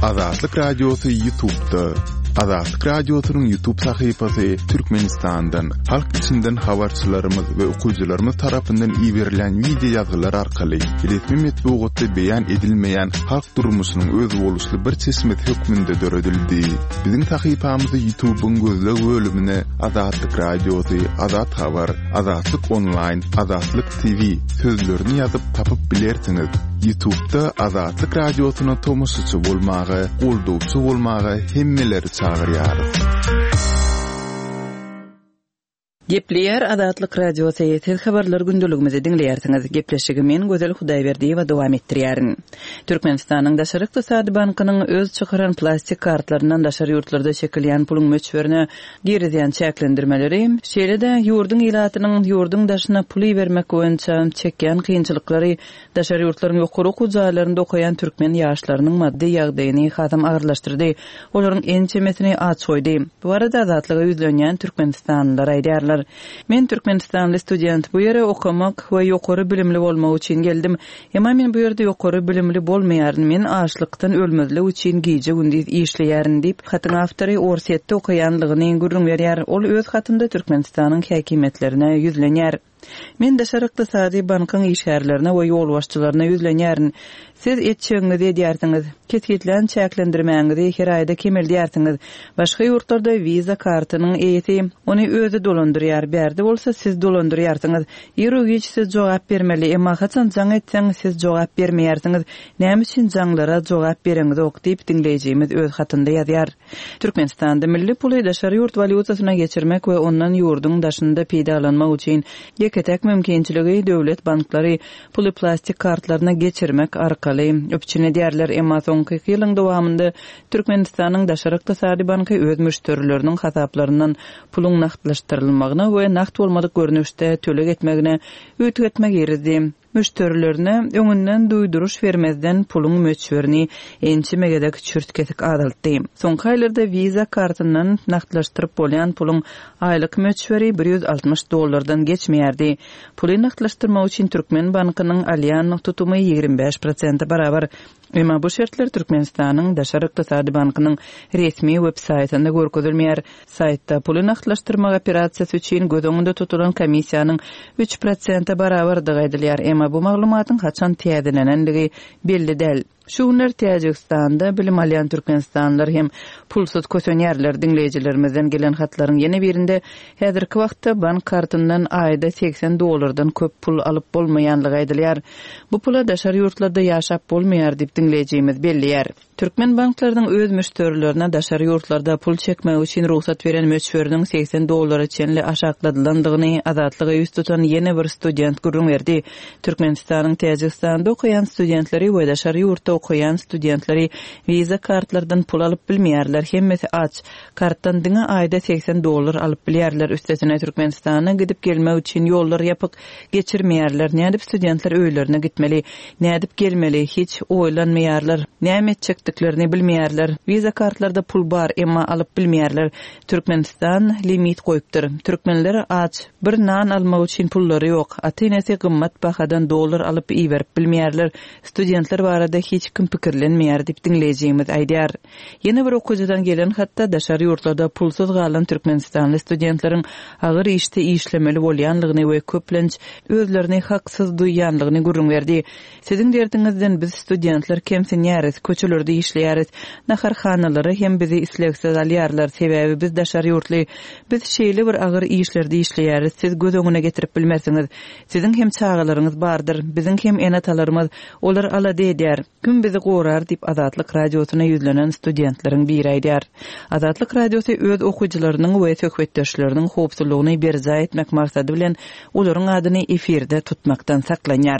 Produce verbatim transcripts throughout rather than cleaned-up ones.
Azatlyk Radiosu YouTube'da. Azatlyk Radiosu'nun YouTube sayfasy Türkmenistan'dan, halk içinden habarçylarymyz we okuwçylarymyz tarapyndan ýiberilen video ýazgylar arkaly resmi metbuatda beýan edilmeýän halk durmuşynyň öz boluşly bir çeşme hökmünde döredildi. Biziň sayfamyzda YouTube'un gözleg bölümine Azatlyk Radiosu, Azat Habar, Azatlyk Online, Azatlyk T V sözlerini ýazyp tapyp bilersiňiz. YouTube'da Azatlyk Radiosu'na tomoşçy bolmagy, goldawçy bolmagy hemmeleri çağırýarys. Gepleýär Azatlyk Radiosu ýetir habarlar gündeligimizi dinleýärsiňiz. Gepleşigi men Gözel Hudaýberdiýewa dowam etdirýärin. Türkmenistanyň Daşary Ykdysady Bankynyň öz çykaran plastik kartlaryndan daşary ýurtlarda çekilýän puluň möçberini geriziýän çäklendirmeleri, şeýle-de ýurdun ilatynyň ýurdun daşyna puly bermek boýunça çekýän kynçylyklary daşary ýurtlaryň ýokary okuwçylarynda okaýan türkmen ýaşlarynyň maddi ýagdaýyny hasam agyrlaşdyrdy. Olaryň en çemesini açoýdy. Bu arada azatlyga ýüzlenýän türkmenistanlylar aýdýarlar: "Men Türkmenistanly student, bu ýere okamak we ýokary bilimli bolmak üçin geldim. Emma men bu ýerde ýokary bilimli bolmaýaryn, men açlykdan ölmezlik üçin gije gündüz işleýärin" diýip hatyň awtory Orsetde okaýanlygyny gurrun berýär. Ol öz hatynda Türkmenistanyň häkimetlerine ýüzlenýär. "Men Daşary Ykdysady Bankyň işgärlerine we ýolbaşçylaryna ýüzlenýärin. Siz etçeňiz edýärsiňiz, ketgitlen çäklendirmäňizi her aýda kemeldýärsiňiz. Başga ýurtlarda viza kartynyň eýeti ony özü dolandyrýar, bärde bolsa siz dolandyrýarsyňız. Ýere hiç siz jogap bermeli, emma haçan jaň etseň siz jogap bermeýärsiňiz. Näme üçin jaňlara jogap bereňiz ok diýip dinleýijimiz öz hatynda ýazýar. Türkmenistanda milli puly daşary ýurt valyutasyna geçirmek we ondan ýurdun daşynda peýdalanmak üçin ýeketek mümkinçiligi döwlet banklary puly plastik kartlaryna geçirmek arkaly öpçüne diýerler. Emma soňky ýylyň dowamında Türkmenistanyň Daşary Ykdysady Banky öz müşterileriniň hasaplaryndan puluň naqdlaşdyrylmagyna we naqd bolmadyk görnüşde töleg etmegine öýtgetmek ýerdi. Müşterilerine öňünden duýduruş vermezden puluň möçberini ençi megedek çürtkesik adaltdy. Soňky aýlarda viza kartyndan naqdlaşdyryp bolýan puluň aýlyk möçberi bir ýüz altymyş dollardan geçmeýärdi. Puly naqdlaşdyrmak üçin Türkmen bankynyň alýan tutumy ýigrimbe beş prosent barabar. Emma bu şertler Türkmenistanyň Daşary Ykdysady Bankynyň resmi web-saýtynda görkezilmeýär. Saýtda puly naqdlaşdyrmak operasiýasy üçin göz öňünde tutulan komissiýanyň üç prosent barabardygy aýdylýar. Emma bu maglumatyň haçan täzelenendigi belli däl. Şu günler Täjikistanda bilim alýan türkmenistanlylar hem pulsuz kösenýärler. Dinleýijilerimizden gelen hatlaryň ýene birinde häzirki wagtda bank kartyndan aýda seksen dollardan köp pul alyp bolmaýanlygy aýdylýar. Bu pula daşary ýurtlarda ýaşap bolmaýar diýip dinleýijimiz belliyar. Türkmen banklarynyň öz müşterilerine daşary ýurtlarda pul çekmek üçin ruhsat beren möçberiniň seksen dollara çenli aşakladylandygyny azatlyga ýüz tutan ýene bir student gurrun berdi. Türkmenistanyň Täjikistanda okaýan studentleri we daşary ýurtda okaýan studentleri viza kartlardan pul alyp bilmeýärler. Hemmesi aç. Kartdan diňe aýda seksen dollar alyp bilýärler. Üstesine Türkmenistana gidip gelmek üçin ýollar ýapyk geçirmeýärler. Nädip studentler öýlerine gitmeli, nädip gelmeli hiç oýlanmaýarlar. Näme etjekdiklerini bilmeýärler. Viza kartlarda pul bar, emma alyp bilmeýärler. Türkmenistan limit goýupdyr. Türkmenler aç. Bir nan almak üçin pullary ýok. Atynesi gymmat bahadan dollar alyp iýerip bilmeýärler. Studentler barada hiç kim pikirlenmeýär diýip dinleýijimiz aýdýar. Ýene bir okuwçydan gelen hatda daşary ýurtlarda pulsuz galan türkmenistanly studentleriň agyr işte işlemeli bolýanlygyny we köplenç özlerini haksyz duýýanlygyny gurrun berdi. Siziň derdiňizden biz studentler kemsenýäris, köçelerde işleýäris, naharhanalary hem bizi isleksiz alýarlar. Sebäbi biz daşary ýurtly, biz şeýle bir agyr işlerde işleýäris. Siz göz öňüne getirip bilmersiňiz. Siziň hem çağalaryňyz bardyr, biziň hem enatalarymyz, olar alady edýär. Kim bizi gorar diýip Azatlyk Radiosyna ýüzlenen studentleriň biri aýdýar. Azatlyk Radiosu öz okuwçylarynyň we söhbetdeşleriniň howpsuzlygyny berza etmek maksady bilen olaryň adyny efirde tutmakdan saklanýar.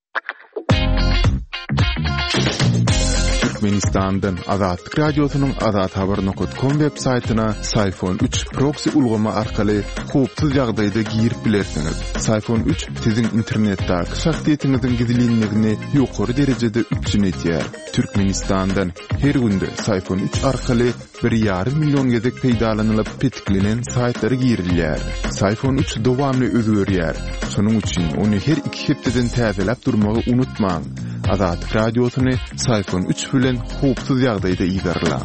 Türkmenistan'dan Azatlyk Radiosu'nun azat habar nokta com web-saytyna Sayfon üç proxy ulgama arkaly howpsuz ýagdaýda girip bilersiňiz. Sayfon üç siziň internetdäki şahsiýetiňiziň gizliligini ýokary derejede üpçünetýär. Türkmenistan'dan her günde Sayfon üç arkaly bir ýarym million gezek peýdalanylyp petiklenen saýtlary girilýär. Sayfon üç dowamly özgörýär. Şonuň üçin ony her iki hepdeden täzelep durmagy unutmaň. Azatlyk radiosyny iPhone üç bilen hupsuz ýagdaýda ýygyrlar.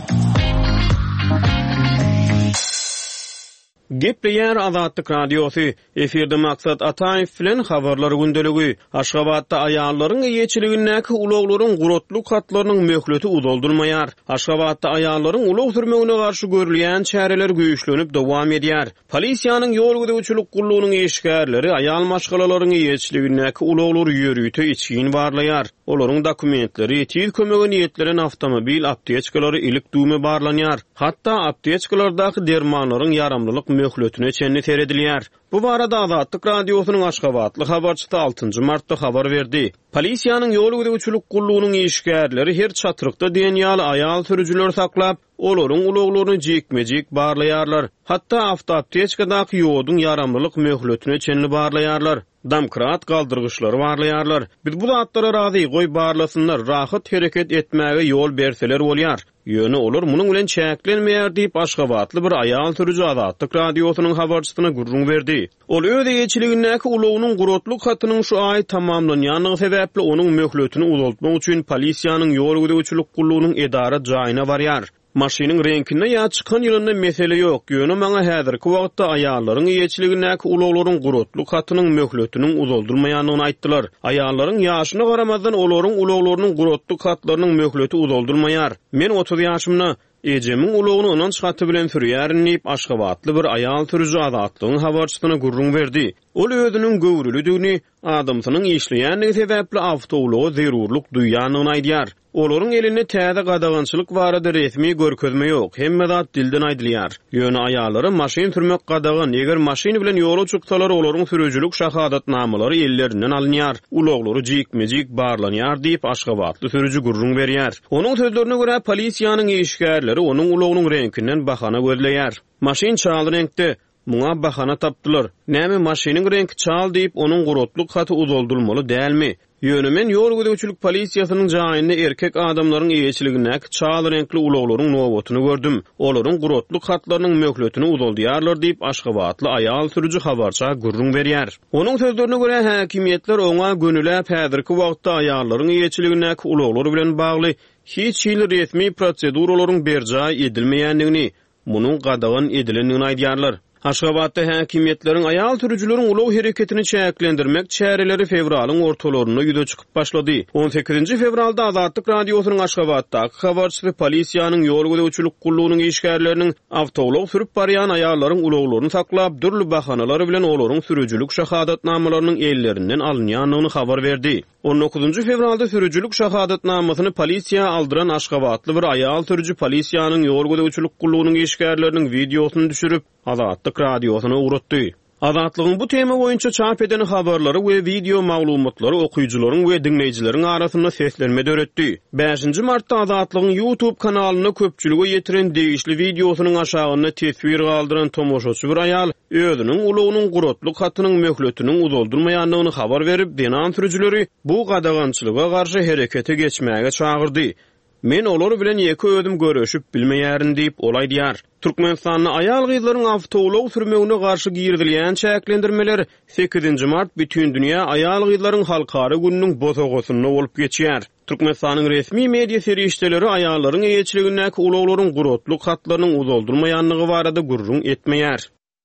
Gepleýär Azatlyk radiosy. Eferde maksat Ataýew bilen habarlar gündeligi. Aşgabatda aýallaryň ýeçiligindäki ulaglaryň guratlyk hatlarynyň möhleti udoldurmaýar. Aşgabatda aýallaryň ulag sürmegine garşy görülýän çäreler güýçlenip dowam edýär. Polisiýanyň ýol güdäwçilik gullugynyň eşgärleri aýal maşgalalaryň ýeçiligindäki ulaglary ýörüýte için barlaýar. Olaryň dokumentleri, etiýil kömegi niýetlilen awtomobil apteçkalary ilik düýme barlanýar. Hatda apteçkalardaky dermanlaryň yaramlylyk möhletine çenli seredilýär. Bu barada Azatlyk radiosynyň Aşgabatly habarçysy altynjy martda habar berdi. Polisiýanyň ýol güdäwçilik gullugynyň eşgärleri her çatyrykda denýaly aýal sürüjüler saklap, olaryň ulaglaryny jekmejek barlaýarlar. Hatda awtoapteçkadaky ýoduň yaramlylyk möhletine çenli barlaýarlar. Damkrat galdyrgyçlary barlaýarlar. Biz bu zatlara razy goý barlasynlar, rahat hereket etmäge ýol berseler bolýar. Ýöne olar munyň bilen çäklenmeýär diýip Aşgabatly bir aýal sürüji Azatlyk radiosynyň habarçysyna gurrun berdi. Ol öz ýeçiligindäki ulagynyň guratlyk hatynyň şu aý tamamlanýanyny sebäpli onuň möhletini uzaltmak üçin polisiýanyň ýol güdäwçilik gullugynyň edara jaýyna barýar. Maşynyň reňkinde ýa çykan ýylynda mesele ýok. Ýöne maňa häzirki wagtda aýallaryň ýeçiligindäki ulaglaryň guratlyk hatynyň möhletiniň uzoldurmaýanyny aýtdylar. Aýallaryň ýaşyna garamazdan olaryň ulaglarynyň guratlyk hatlarynyň möhleti uzoldurmaýar. Men otuz ýaşymda ejemiň ulagyny onunç haty bilen sürýärin diýip Aşgabatly bir aýal sürüji Azatlygyň habarçysyna gurrun berdi. Ol özüniň göwrülüdigini, adamsynyň işleýänligi sebäpli awtoulagy zerurluk duýýanyny aýdýar. Olaryň elinde täze gadagançylyk barada resmi görkezme ýok, hemme zat dilden aýdylýar. Ýöne aýallary maşyn sürmek gadagan, eger maşyn bilen ýola çyksalar olaryň sürüjülük şahadatnamylary ellerinden alınýar, ulaglary jekmejek barlanýar diýip Aşgabatly sürüji gurrun berýär. Onuň sözlerine görä polisiýanyň eşgärleri onuň ulagynyň reňkinden bahana gözleýär. Maşyn çal reňkde, muňa bahana tapdylar. Näme maşynyň reňki çal diýip onuň guratlyk haty uzoldurmaly dälmi? Ýönemen ýol güdäwçilik polisiýasynyň jaýynda erkek adamlaryň ýeçiligindäki çal reňkli ulaglaryň nowatyny gördüm. Olaryň guratlyk hatlarynyň möhletini uzoldýarlar diýip Aşgabatly aýal sürüji habarça gurrun berýär. Onuň sözlerine görä häkimetler oňa gönüläp häzirki wagtda aýallaryň ýeçiligindäki ulaglary bilen bagly hiç ýyl resmi proseduralaryň berjaý edilmeýändigini, munyň gadagan edilendigini aýdýarlar. Aşgabatda häkimetleriň aýal sürüjüleriň ulag hereketini çäklendirmek çäreleri fevralyň ortalaryna ýüze çykyp başlady. on sekizinji fevralda Azatlyk radiosynyň Aşgabatdaky habarçysy polisiýanyň ýol güdäwçilik gullugynyň eşgärleriniň awtoulag sürüp barýan aýallaryň ulaglaryny saklap, dürli bahanalary bilen olaryň sürüjülük şahadatnamalarynyň ellerinden alınýanyny habar berdi. on dokuzunji fevralda sürüjülük şahadatnamasyny polisiýa aldyran Aşgabatly bir aýal sürüji polisiýanyň ýol güdäwçilik gullugynyň eşgärleriniň videosyny düşürüp Azatlyk radiosyna uratdy. Azatlygyň bu tema boýunça çap eden habarlary we video maglumatlary okuyjylaryň we dinleýijileriň arasynda seslenme döretdi. beşinji martda Azatlygyň YouTube kanalyna köpçüligi ýetiren degişli videosynyň aşagyna tesbir galdyran tomoşaçy bir aýal özüniň ulagynyň guratlyk hatynyň möhletiniň uzoldurmaýanyny habar berip, denan sürüjüleri bu gadagançylyga garşy herekete geçmäge çagyrdy. Men olar bilen ýeki ödüm görüşüp bilmeýärin diýip olay diýär. Türkmenistanyň aýal gyzlaryň awtoulag sürmegine garşy girdilýän çäklendirmeler sekizinji mart bütün dünýä aýal gyzlaryň halkary gününiň bozagosyna bolup geçýär. Türkmenistanyň resmi media serişdeleri aýallaryň ýeçiligindäki ulaglaryň guratlyk hatlarynyň uzoldurmaýanlygy barada gurrun etmeýär.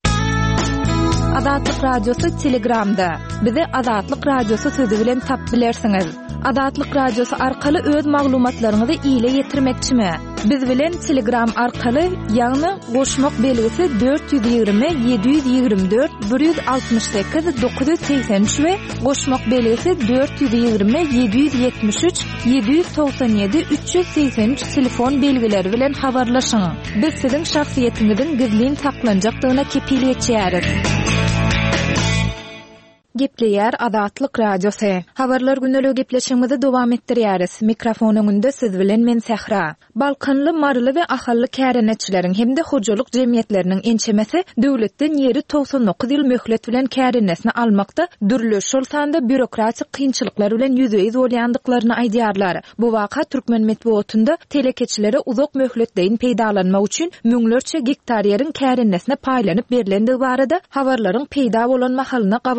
Azatlyk radiosu Telegramda. Bizi Azatlyk radiosu sözi bilen tap bilersiňiz. Azatlyk radiosu arkaly öz maglumatlaryňyzy ýyla ýetirmekçimi? Biz bilen Telegram arkaly ýagny goşmak belgisi dört yüz ýygrimi yedi yüz ýygrimi dört bir yüz altymyş sekiz dokuz yüz seksen üç we goşmak belgisi dört yüz ýygrimi yedi yüz ýetmiş üç yedi yüz toksan ýedi üç yüz seksen üç telefon belgileri bilen habarlaşyň. Biz siziň şahsiýetiňizin gizlin saklanjakdygyna kepil etýäris. Gepleýär Azatlyk radiosu. Habarlar gündeligi gepleşigimizi dowam etdirýäris. Mikrofonyňda siz bilen men Sehra. Balkanly, marly we ahally kärenetçileriň hemde hojalyk jemgyýetleriniň ençemesi döwletden ýeri toksan dokuz ýyl möhlet bilen kärenesini almakda dürli şol sanda bürokratik kynçylyklar bilen ýüzeýiz bolýandyklaryny aýdýarlar. Bu waka türkmen medeniýetinde telekeçilere uzak möhletdeýin peýdalanmak üçin müňlerçe gektar ýerin kärenesine paýlanyp berilendigi barada habarlaryň peýda bolan mahalyna gabat geldi.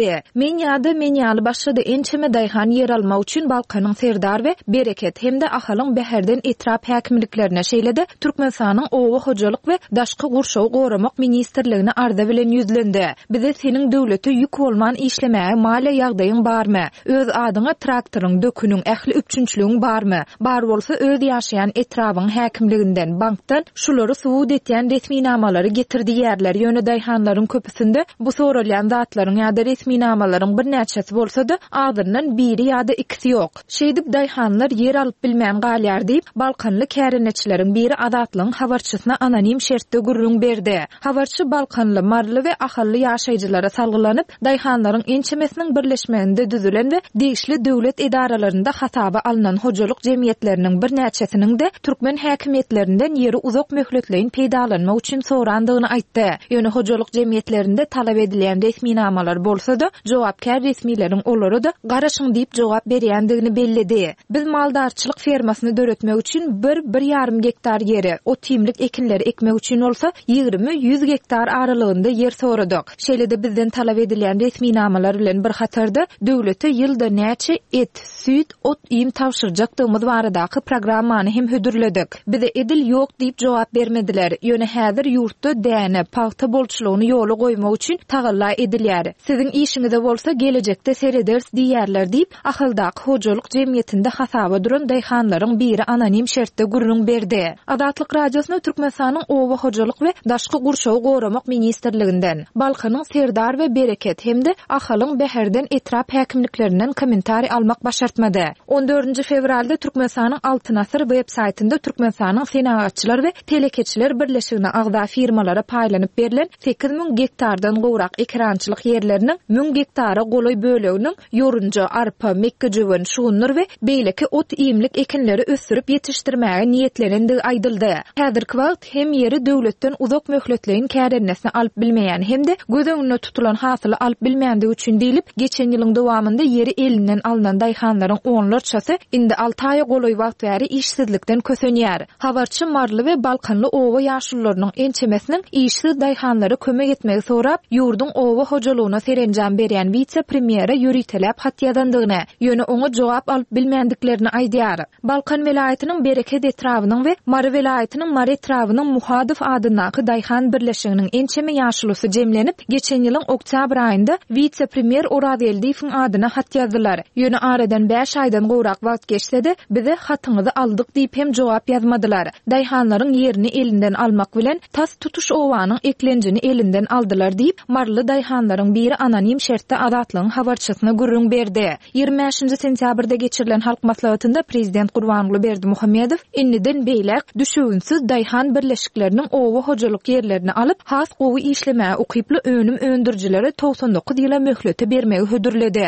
bildi. Men ýa-da men ýaly başlady ençeme daýhan yer almak üçin Balkanyň Serdar we Bereket hemde ahalyň bäherden etrap häkimliklerine şeýlede Türkmenistanyň owa hojalyk we daşky gurşaw goramak ministrligine arda bilen ýüzlendi. Bize seniň döwleti ýük bolman işlemäge maliýe ýagdaýyň barmy? Öz adyňa traktoryň, dökünüň, ähli üçünçlügiň barmy? Bar bolsa öz ýaşaýan etrabyň häkimliginden, bankdan şulary subut etýän resminamaları getirdi ýerler. Ýöne daýhanlaryň köpüsinde bu soralýan zatlaryň ýa-da resminamalaryň bir näçesi bolsa-da adyndan biri ýa-da ikisi ýok. Şeýdip daýhanlar yer alyp bilmän galýar diýip Balkanly kärenetçileriň biri adatlyň habarçysyna anonim şertde gurrun berdi. Habarçy Balkanly, marly we ahally ýaşaýjylara salgylanyp daýhanlaryň ençemesiniň birleşmeginde düzülen we degişli döwlet edaralarynda hataba alynan hojalyk jemgyýetleriniň bir näçesiniň de türkmen häkimetlerinden ýeri uzak möhletleýin peýdalanmak üçin sorandygyny aýtdy. Ýöne hojalyk jemgyýetlerinde talap edilen resminamalar bolsa-da jogapkär resmiýlerin olary da garaşyň diýip jogap berýändigini bellidi. Biz maldarçylyk fermasyny döretmek üçin bir bir ýarym gektar ýeri, o timlik ekinleri ekmek üçin bolsa ýygrimi ýüz gektar aralygynda ýer soradyk. Şeýlede bizden talap edilen resminamalar bilen bir hatarda döwlete ýylda näçe et, süt, ot iýim tapşyrjakdygymyz baradaky programmany hem hödürledik. Bize edil ýok diýip jogap bermediler. Ýöne häzir ýurtda däne, paýta bolçulugyny ýoly goýmak üçin tagalla edilýär. Siziň işiňizde bolsa gelecekde sereders diýerler diýip ahyldaky hojalyk jemgyýetinde hasaba duran daýhanlaryň biri anonim şertde gurrun berdi. Adatlyk radiosyna Türkmenistanyň owa hojalyk we daşky gurşaw goramak ministrliginden, Balkanyň Serdar we Bereket hemde ahalyň bäherden etrap häkimliklerinden kommentari almak başartmady. on dördünji fevralda Türkmenistanyň Altyn Asyr web saytynda Türkmenistanyň senagatçylar we telekeçiler birleşigine agda firmalara paýlanyp berilen sekiz miň gektardan gowrak ekrançylyk ýerleriniň miň gektara golay böleginiň ýorunja, arpa, mekkejewin, şugunlar we beýleki ot iýimlik ekinleri ösürip ýetişdirmäge niýetlenendigi aýdyldy. Häzirki wagt hem ýeri döwletden uzak möhletleýin kärennesini alyp bilmeýän hemde göz öňünde tutulan hasyly alyp bilmändige üçin diýilip geçen ýylyň dowamında ýeri elinden alynan daýhanlaryň onlarçasy indi alty aýa golay wagt bäri işsizlikden kösenýär. Habarçy marly we Balkanly owa ýaşullarynyň ençemesiniň işsiz daýhanlara kömek etmegi sorap ýurdun owa hojalygyna serenjam berýän vice-premiýere ýüritelep hat ýazandygyny, ýöne oňa jogap alyp bilmendiklerini aýdýar. Balkan welaýatynyň Bereket etrawynyň we Mary welaýatynyň Mary etrawynyň Muhadyf adynaky daýhan birleşiginiň ençeme ýaşulysy jemlenip geçen ýylyň oktyabr aýynda vice-premiýer Oraz Eldiýewiň adyna hat ýazdylar. Ýöne aradan beş aýdan gowrak wagt geçse-de bize hatyňyzy aldyk diýip hem jogap ýazmadylar. Daýhanlaryň ýerini elinden almak bilen tas tutuş owanyň eklenjini elinden aldylar diýip marly daýhanlaryň biri anonim şertde adatlygyň habarçysyna gurrun berdi. ýygrimi beşinji sentýabrda geçirilen halk maslahatynda prezident Gurbanuly Berdimuhammedow inniden beýlek düşügünsiz daýhan birleşikleriniň owa hojalyk ýerlerini alyp has gowy işlemäge ukyply önüm öndürjilere toğsan dokuz ýyla möhleti bermegi hödürledi.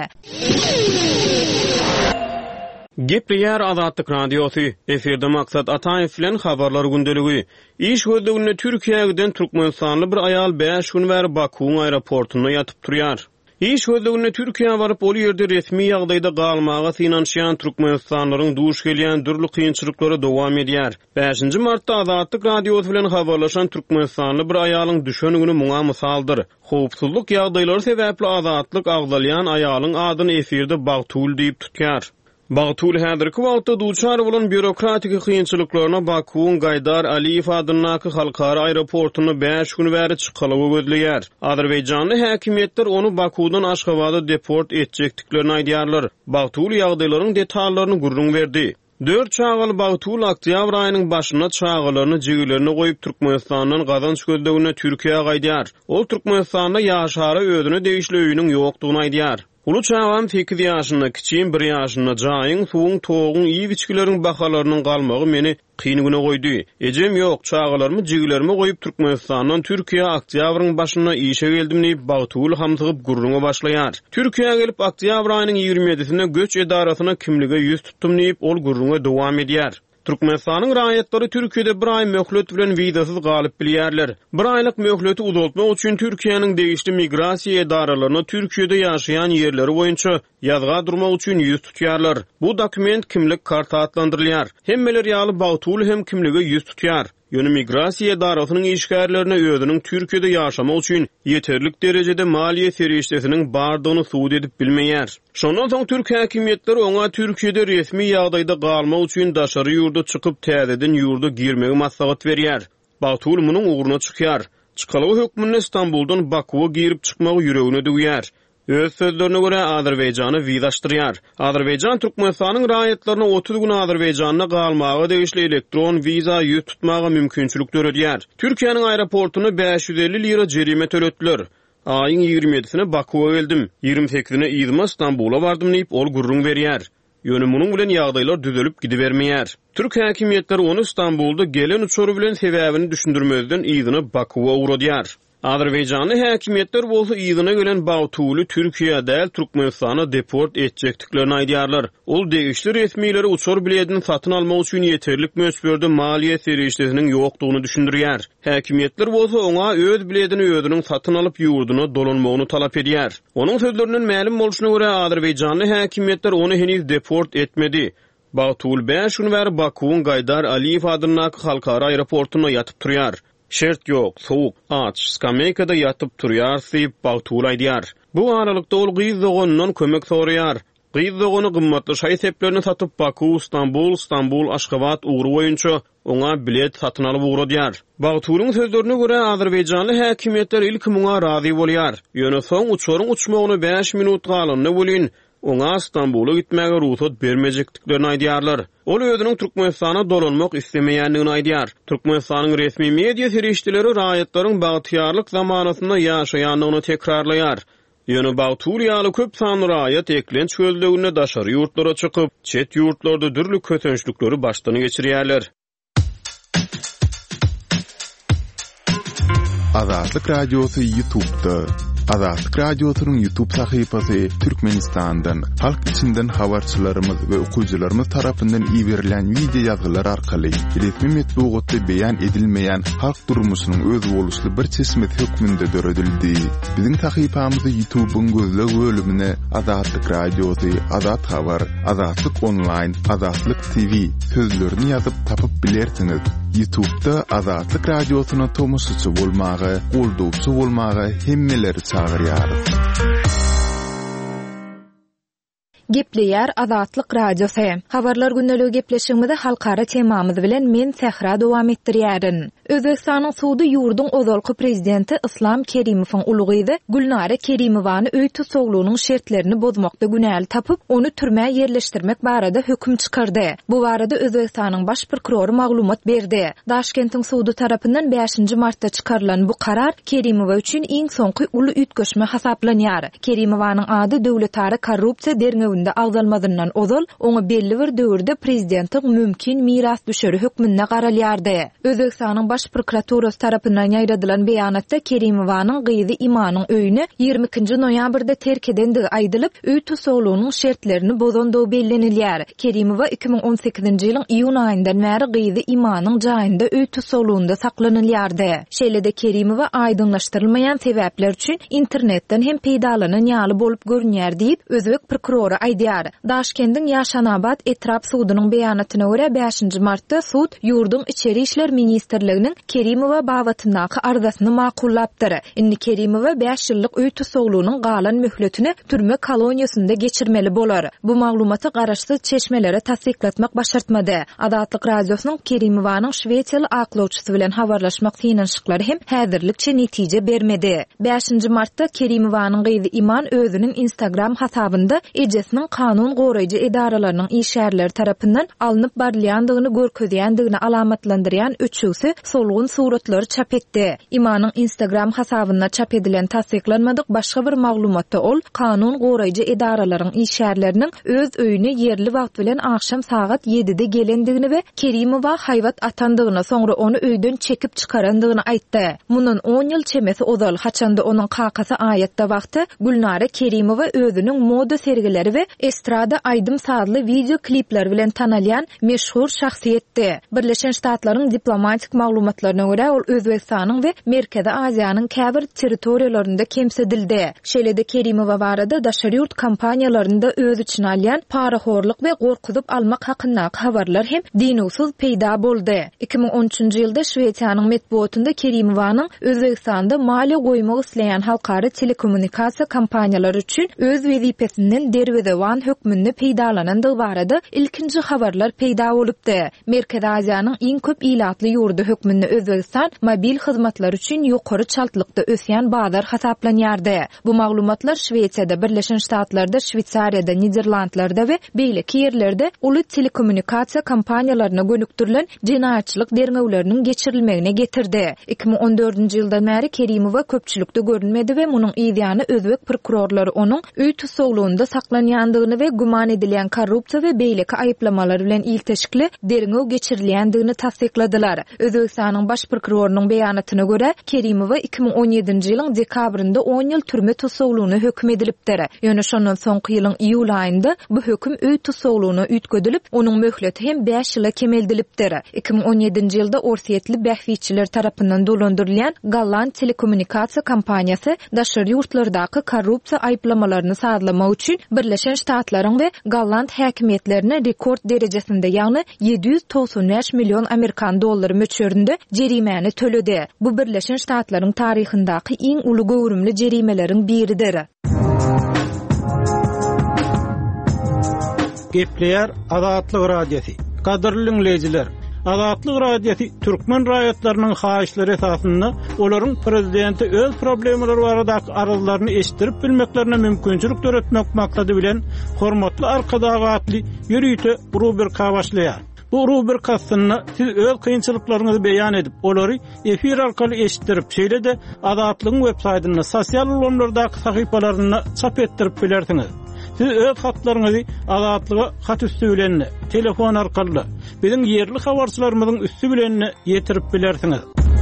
Gepleýär Azatlyk radiosy. Eferde maksat Ataýew bilen habarlar gündeligi. İş gözleginde Türkiýeden Türkmenistanly bir aýal beş gün bäri Bakuň aeroportunda ýatyp durýar. İş gözleginde Türkiýe baryp ol ýerde resmi ýagdaýda galmaga synanşýan Türkmenistanlaryň duş gelýän dürli kynçylyklary dowam edýär. beşinji martda Azatlyk radiosy bilen habarlaşan Türkmenistanly bir aýalyň düşenigini muňa mysaldyr. Howpsuzlyk ýagdaýlary sebäpli Azatlyk agdalýan aýalyň adyny eferde Bagtul diýip tutýar. Bagtul häzirki wagtda duçar bolan bürokratik kynçylyklaryna Bakuň Gaydar Aliýew adynaky halkara aeroportuny beş gün bäri çykalygy gözleýär. Azerbaýjanly häkimetler onu Bakudan Aşgabatda deport etjekdiklerini aýdýarlar. Bagtul ýagdaýlaryň detalaryny gurrun berdi. Dört çağalı Bagtul oktyabr aýynyň başyna çağalaryny jiglerini goýup Türkmenistanyň gazanç gözlegine Türkiýe gaýdýar. Ol Türkmenistanda ýaşary özüne degişli öýüniň ýokdugyny aýdýar. Ulu çağam sekiz ýaşyna, kiçiň bir ýaşyna jaýyň, suwuň, toğuň, iýi biçkileriň bahalarynyň galmagy meni kyngyna goýdy. Ejem ýok, çağalarmy, jiglerimi goýup Türkmenistandan Türkiýe oktýabryň başyna işe geldim diýip Bagtul hamsygyp gurruna başlaýar. Türkiýe gelip oktýabr aýynyň ýygrimi ýedisinde göç edarasyna kimlige ýüz tutdum diýip ol gurruna dowam edýär. Türkmenistanyň raýatlary Türkiýede bir aý möhlet bilen wizasyz galyp bilýärler. Bir aýlyk möhleti uzatmak üçin Türkiýanyň degişli migrasiýa edaralaryna Türkiýede ýaşaýan ýerleri boýunça ýazga durmak üçin ýüz tutýarlar. Bu dokument kimlik karta adlandyrylýar. Hemmeler ýaly Bagtul hem kimlige ýüz tutýar. Ýöne migrasiýa darasynyň işgärlerine özüniň Türkiýede ýaşamak üçin ýeterlik derejede maliýe serişdesiniň bardygyny suwd edip bilmeýär. Şondan soň Türk häkimetleri oňa Türkiýede resmi ýagdaýda galmak üçin daşary ýurda çykyp täzeden ýurda girmegi maslahat berýär. Batul munyň uğruna çykýar. Çykalygy hökmünde İstanbuldan Bakuwa girip çykmagy ýüregine döwýär. Öz sözlerine göre Azerbaycan'ı vizaştırýar. Azerbaycan Türkmenistanyň raýatlaryna otuz gün Azerbayjanyna galmagy degişli elektron viza ýüz tutmagy mümkinçilik töredýär. Türkiýanyň aeroportuny beş yüz elli lira jerime töretdiler. Aýyň ýigirme ýedisine Bakuwa geldim, ýigirme sekizine Izmir İstanbula bardım diýip ol gurrun berýär. Ýöne munyň bilen ýagdaýlar düzelip gidibermeýär. Türk häkimetleri onu İstanbulda gelen uçoru bilen sebäbini düşündirmezden Izmir'e Bakuwa uğradýar. Azerbaycanly häkimetler bolsa ýygyna gelen Bawtuly Türkiýe däl Türkmenistana deport etjekdiklerini aýdýarlar. Ol degişli resmiýleri uçor biletini satyn almak üçin ýeterlik möçberde maliýe serişdesiniň ýokdugyny düşündirýär. Häkimetler bolsa oňa öz biletini özüniň satyn alyp ýurduny dolanmagyny talap edýär. Onuň sözlerinden ma'lum bolşuna görä Azerbaycanly häkimetler ony heniz deport etmedi. Bawtul beş gün bäri Bakuň Gaydar Aliýew adyndaky halkara aeroportuna ýatyp turýar. Şert ýok, sowuk, aç, skameykada ýatyp turýar diýip Bawtul aýdýar. Bu aralykda ol gyýzdogyndan kömek soraýar. Gyýzdogony gymmatly şaý seplerini satyp Baku, İstanbul, İstanbul, Aşgabat uğru boýunça oňa bilet satyn alyp uğradýar. Bawtulyň sözlerine görä Azerbaycanly häkimetler ilk muňa razy bolýar. Ýöne soň uçoruň uçmagyny beş minut galyny bolýan. Oňa İstanbula gitmäge ruhsat bermejekdiklerini aýdýarlar. Ol özüniň Türkmenistana dolanmak islemeýändigini aýdýar. Türkmenistanyň resmi media serişdileri raýatlaryň bagtyarlyk zamanasynda ýaşaýandygyny tekrarlaýar. Ýöne Bawtul ýaly köp sanly raýat eklen çöllegine daşary ýurtlara çykyp, çet ýurtlarda dürli kötençlikleri başdan geçirýärler. Azatlyk Radiosu YouTube'da. Azatlyk Radiosunyň YouTube sahypasy Türkmenistandan, halk içinden habarçylarymyz we okuwçylarymyz tarapyndan ýiberilen video ýazgylar arkaly resmi metbuatda beýan edilmeýän halk durmuşynyň öz boluşly bir çeşmet hökmünde döredildi. Biziň sahypamyzy YouTube'un gözleg bölümine Azatlyk Radiosu, Azat Habar, Azatlyk Online, Azatlyk T V sözlerini ýazyp tapyp bilersiňiz. YouTube'da Azatlyk Radiosuna tomoşçy bolmagy, goldawçy bolmagy hemmeleri çağırýarys. Gepleýär Azatlyk Radiosu. Habarlar gündəligi gepleşigimizde halkara temamyz bilen men Sehra dowam etdirýärin. Özbekistanyň suwdy ýurduň ozalky prezidenti Islam Kerimowyň ulugyzy Gülnara Kerimowany öý tutsaglygynyň şertlerini bozmakda günäli tapyp, onu türmäge ýerleşdirmek barada hökm çykardy. Bu barada Özbekistanyň baş prokurory maglumat berdi. Daşkentiň suwdy tarapyndan beşinji martda çykarylan bu karar Kerimowa üçin iň soňky uly ütgeşme hasaplanýar. Kerimowanyň ady döwletara korrupsiýa derňeginde agzalmadyndan ozal, oňa belli bir döwürde prezidentlik mümkin miras düşeri hökmünde garalýardy. Özbekistanyň Baş prokuraturasy tarapyndan ýaýradylan beýanatda Kerimowanyň gyzy Imanyň öýüni ýigirme ikinji noýabrda terk edendigi aýdylyp, öý tutsaglygynyň şertlerini bozandygy bellenilýär. Kerimowa iki ming on sekizinji ýylyň iýun aýyndan bäri gyzy Imanyň jaýynda öý tutsaglygynda saklanylýardy. Şeýlede Kerimowa aýdynlaşdyrylmaýan sebäpler üçin internetden hem peýdalanan ýaly bolup görünýär diýip Özbek prokurory aýdýar. Daşkendiň Ýaşanabad etrap suwdynyň beýanatyna görä beşinji martda suwd ýurduň içeri işler ministrliginiň Kerimowa bawatynaky arzasyny makullapdyr. Indi Kerimowa beş ýyllyk öý tutsaglygynyň galan möhletini türme koloniýasynda geçirmeli bolar. Bu maglumaty garaşsyz çeşmelere tasdiklatmak başartmady. Azatlyk Radiosynyň Kerimowanyň Şweýçary aklawçysy bilen habarlaşmak synanşyklary hem häzirlikçe netije bermedi. beşinji martda Kerimowanyň gyzy Iman özüniň Instagram hasabynda ejesiniň kanun goraýjy edaralarynyň işgärleri tarapyndan alınıp barylýandygyny görkezýändigini alamatlandyrýan üçügsi solgun suratlary çap etdi. Imanyň Instagram hasabyna çap edilen tasdiklanmadyk başga bir maglumatda ol kanun goraýjy edaralarynyň işgärleriniň öz öýüne ýerli wagt bilen akşam saat ýedide gelendigini we Kerimowa haýwat atandygyna soňra onu öýden çekip çykarandygyny aýtdy. Mundan on ýyl çemesi ozal haçanda onuň kakasy aýatda wagty Gülnara Kerimowa özüniň moda sergileri we estrada aýdym sadly video klipler bilen tanalýan meşhur şahsiýetdi. Birleşen Ştatlaryň diplomatik maglumat maglumatlaryna görä ol Özbegistanyň we Merkezi Aziýanyň käbir territoriýalarynda kemsedildi. Şeýle-de Kerimowa barada daşary ýurt kampaniýalarynda öz içine alýan paraxorlyk we gorkuzyp almak hakyndaky habarlar hem dinusyz peýda boldy. iki ming on üçünji ýylda Şweýçarýanyň metbuatynda Kerimowanyň Özbegistanda maliýe goýmak isleýän halkary telekommunikasiýa kampaniýalary üçin öz wezipesinden derwedewan hökmünde peýdalanandygy barada ilkinji habarlar peýda bolupdy. Merkezi Aziýanyň iň köp ilatly ýurdu hökmünde Özbegistan mobil hyzmatlar üçin ýokary çaltlykda ösýän bazar hasaplanýardy. Bu maglumatlar Şweýçarda, Birleşen Ştatlarda, Şwitsariýada, Niderlandlarda we beýleki ýerlerde uly telekommunikasiýa kampaniýalaryna gönüktirilen jinayatçylyk derňewleriniň geçirilmegine getirdi. iki ming on dördünji ýyldan bäri Kerimowa köpçülükde görünmedi we munyň ýa-ni Özbek prokurorlary onuň üý tutukluğunda saklanýandygyny we guman edilen korrupsiýa we beýleki aýyplamalar bilen ilteşikli derňew geçirilýändigini tasdikladylar. Özbegistanyň baş prokurorunyň beýanatyna görä, Kerimowa iki ming on ýedinji ýylyň dekabrynda on ýyl türme tutuklugyna hökm edilipdir. Ýöne şondan soňky ýylyň iýul aýynda bu hökm üý tutuklugyna üýtgedilip, onuň möhleti hem beş ýyla kemeldilipdir. iki ming on ýedinji ýylda orsiýetli bähwiçiler tarapyndan dolandyrylýan Gallant telekommunikasiýa kompaniýasy daşary ýurtlardaky korrupsiýa aýplamalaryny sazlamak üçin Birleşen Ştatlaryň we Gallant häkimetlerine rekord derejesinde, ýagny ýedi ýüz togson beş million Amerikan dollary möçberinde jerimeni töledi. Bu Birleşen Ştatlaryň taryhyndaky iň uly göwrümli jerimelerin biridir. Gepleýär Azatlyk radiosi. Gadyrly dinleýijiler, Azatlyk radiosi türkmen raýatlarynyň haýyşlary esasynda olaryň prezidenti öz problemleri baradaky arazylaryny eşdirip bilmeklerine mümkinçilik töretmek maksady bilen hormatly arkadagatly ýürüýte rubrika başlaýar. Bu rubrikasyny siz öz kynçylyklaryňyzy beýan edip, olary efir arkaly eşitdirip, şeýle-de Azatlygyň web-saýtyna, sosial ulanlardaky sahypalaryna çap etdirip bilersiňiz. Siz öz hatlaryňyzy Azatlyga hat üstü bilen, telefon arkaly biziň ýerli habarçylarymyzyň üstü bilen ýetirip bilersiňiz.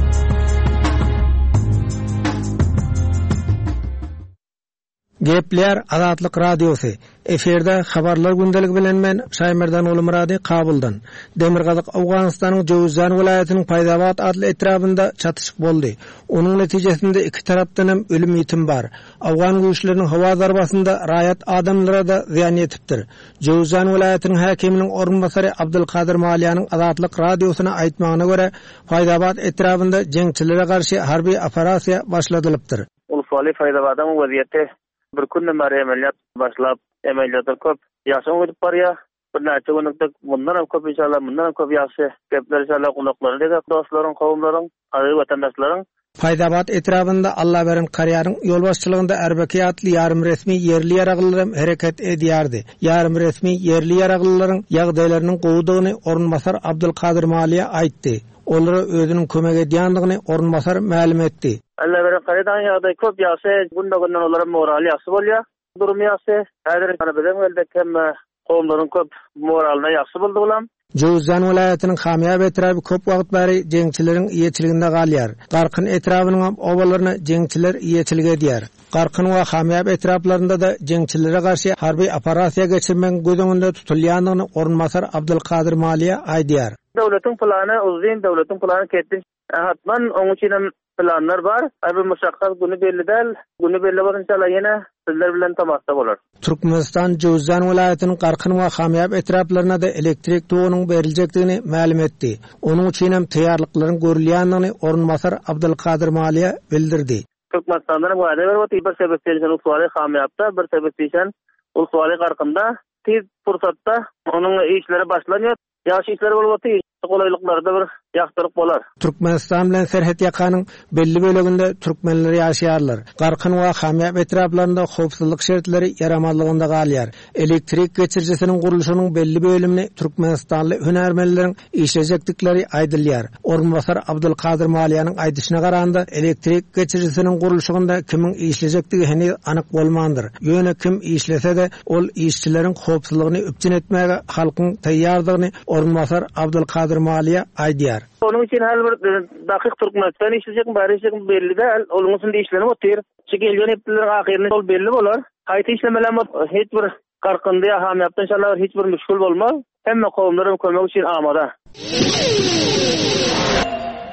Gepler Azatlyk radiosu. Eferde habarlar gündelik bilen men Şaýmerdan oly Murady Kabuldan. Demirgazyk Awganystanyň Jowzan welaýatynyň Paýdabat adly etrafynda çatyşyk boldy. Onuň netijesinde iki tarapdan hem ölüm ýetim bar. Awgan güýçleriniň hawa zarbasynda raýat adamlara da ziýan ýetipdir. Jowzan welaýatynyň häkiminiň orunbasary Abdulkadir Maliýanyň Azatlyk radiosyna aýtmagyna görä, Paýdabat etrafynda jeňçilere garşy harby operasiýa başladylypdyr. Ulfaly Paýdabatdyň waziýeti bir gün näme ameliyat başlap, ameliyatlar köp ýaşaň ödüp barýar. Bir näçe günlük bundan hem köp inşallah, bundan hem köp ýaşy gepler inşallah gulaklaryň, dostlaryň, kowumlaryň, azy watandaşlaryň. Paýdabat etrafynda Allah beren karýaryň ýolbaşçylygynda Erbeki atly ýarym resmi ýerli ýaraglylarym hereket edýärdi. Ýarym resmi ýerli ýaraglylaryň ýagdaýlarynyň gowudygyny orunbasar Abdulkadir Maliýa aýtdy. Olara özünün kömek edýändigini orunbasar ma'lum etdi. Allah beren karýadan ýagdaý köp ýaşy, günden-günden olaryň morali ýaşy bolýar. Durum ýaşy. Häzir bilen elbetde hem kowumlaryň köp moralyna ýaşy boldy bolam. Jowzan welaýatynyň Hamýab etrafy köp wagt bäri jeňçileriň ýeçiliginde galýar. Garkyn etrafynyň obalaryny jeňçiler ýeçilik edýär. Garkyn we Hamýab etraflarynda da jeňçilere garşy harby operasiýa geçirmek gözüňünde tutulýandygyny orunbasar Abdulkadir Maliýa aýdýar. Döwletiň plany uzun, döwletiň plany ketdi. Hatman oňa üçin planlar bar. Abi muşaqqat güni belli däl. Güni belli bolan inşallah ýene sizler bilen tamasda bolar. Türkmenistan Jowzan welaýatynyň Garkyn we Hamýab etraflaryna da elektrik togynyň berilejekdigini ma'lum etdi. Onuň üçin hem taýýarlyklaryň görülýändigini orunbasar Abdulkadir Maliýa bildirdi. Türkmenistandan bu ýerde bir bir sebepden usuly Hamýabda, bir sebepden usuly Garkynda tez fursatda onuň işleri başlanýar. Ýaşy işleri bolupdy. Golaýlyklarda bir ýaxtyrlyk bolar. Türkmenistan bilen serhet ýakanyň belli böleginde türkmenler ýaşaýarlar. Garkyn we Hamýab etraflarynda howpsuzlyk şertleri ýaramazlygynda galýar. Elektrik geçirjisiniň gurulşynyň belli bölümini Türkmenistanly hünärmenleriň işlejekdikleri aýdylýar. Orunbasar Abdulkadir Maliýanyň aýdyşyna garanda elektrik geçirjisiniň gurulşygynda kimiň işlejekdigi heni anyk bolmandyr. Ýöne kim işlese de ol işçileriň howpsuzlygyny üpçün etmäge halkyň taýýardygyny Orunbasar Abdulkadir Maliýa aýdýar. Onuň üçin her bir dakyk Türkmenistan işlejek bari işlejek belli däl. Onuň üçin de işlenip otyr. Çekelgen epdiler ahyrynda ol belli bolar. Haýty işlemeler hiç bir Garkynda Hamýabda inşallah hiç bir müşkül bolmaz. Hemme kowumlaryň kömek üçin amada.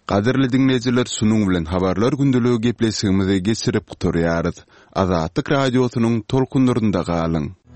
Gaderli dinleyijiler, sunuň bilen habarlar gündülügi gepleşigimizi geçirip guturýarys. Azatlyk radiosynyň tolkunlarynda galyň.